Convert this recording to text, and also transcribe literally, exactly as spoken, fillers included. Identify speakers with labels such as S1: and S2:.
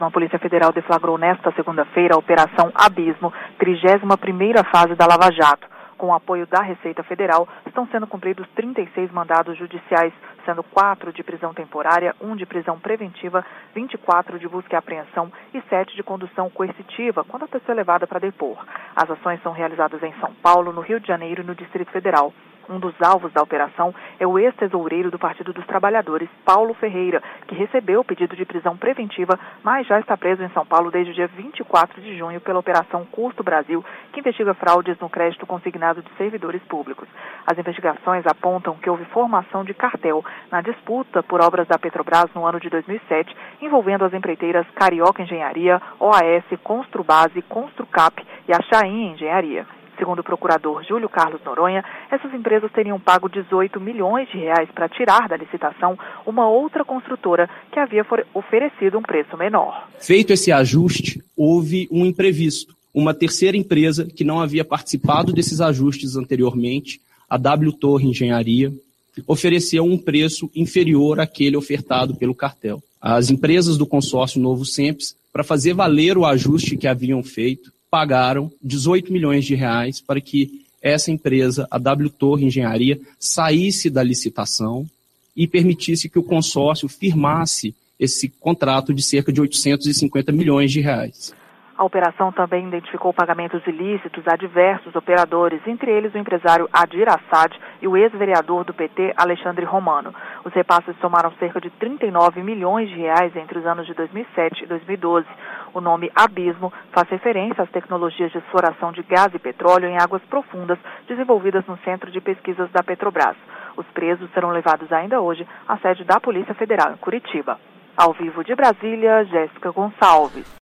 S1: A Polícia Federal deflagrou nesta segunda-feira a Operação Abismo, trigésima primeira fase da Lava Jato. Com o apoio da Receita Federal, estão sendo cumpridos trinta e seis mandados judiciais, sendo quatro de prisão temporária, um de prisão preventiva, vinte e quatro de busca e apreensão e sete de condução coercitiva, quando a pessoa é levada para depor. As ações são realizadas em São Paulo, no Rio de Janeiro e no Distrito Federal. Um dos alvos da operação é o ex-tesoureiro do Partido dos Trabalhadores, Paulo Ferreira, que recebeu o pedido de prisão preventiva, mas já está preso em São Paulo desde o dia vinte e quatro de junho pela Operação Custo Brasil, que investiga fraudes no crédito consignado de servidores públicos. As investigações apontam que houve formação de cartel na disputa por obras da Petrobras no ano de dois mil e sete, envolvendo as empreiteiras Carioca Engenharia, O A S, Construbase, Construcap e a Chain Engenharia. Segundo o procurador Júlio Carlos Noronha, essas empresas teriam pago dezoito milhões de reais para tirar da licitação uma outra construtora que havia oferecido um preço menor.
S2: Feito esse ajuste, houve um imprevisto. Uma terceira empresa que não havia participado desses ajustes anteriormente, a W Torre Engenharia, ofereceu um preço inferior àquele ofertado pelo cartel. As empresas do consórcio Novo Sempre, para fazer valer o ajuste que haviam feito, pagaram dezoito milhões de reais para que essa empresa, a W Torre Engenharia, saísse da licitação e permitisse que o consórcio firmasse esse contrato de cerca de oitocentos e cinquenta milhões de reais.
S1: A operação também identificou pagamentos ilícitos a diversos operadores, entre eles o empresário Adir Assad e o ex-vereador do P T, Alexandre Romano. Os repasses somaram cerca de trinta e nove milhões de reais entre os anos de dois mil e sete e dois mil e doze. O nome Abismo faz referência às tecnologias de exploração de gás e petróleo em águas profundas desenvolvidas no Centro de Pesquisas da Petrobras. Os presos serão levados ainda hoje à sede da Polícia Federal em Curitiba. Ao vivo de Brasília, Jéssica Gonçalves.